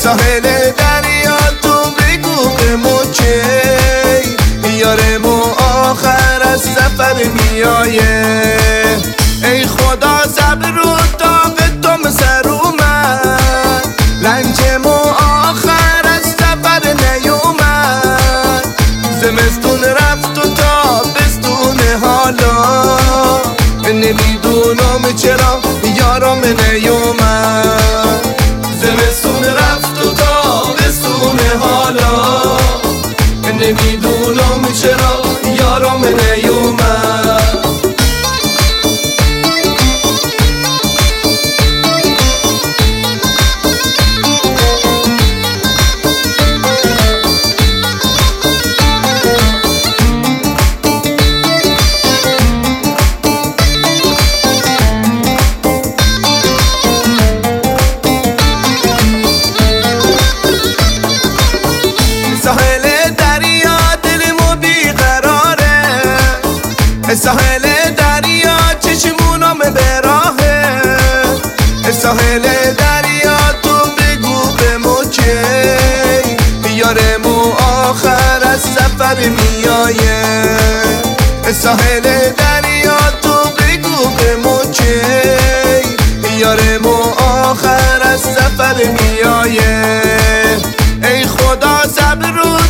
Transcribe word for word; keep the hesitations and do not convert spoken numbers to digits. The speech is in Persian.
ساحل دریا تو بگو به ما که یارمو آخر از سفر میایه. ای خدا صبر رو طاق تو سر اومد، لنجمو آخر از سفر نیومد. زمستون رفت و تابستون حالا نمیدونم چرا یارم نیومد. زمستون رفت و تابستون حالا نمیدونم چرا یارم نیومد. ساحل دریا چشمونم به راهه، ساحل دریا تو بگو به ما که یارمو آخر از سفر میایه. ساحل دریا تو بگو به ما که یارمو آخر از سفر میایه. ای خدا صبر رو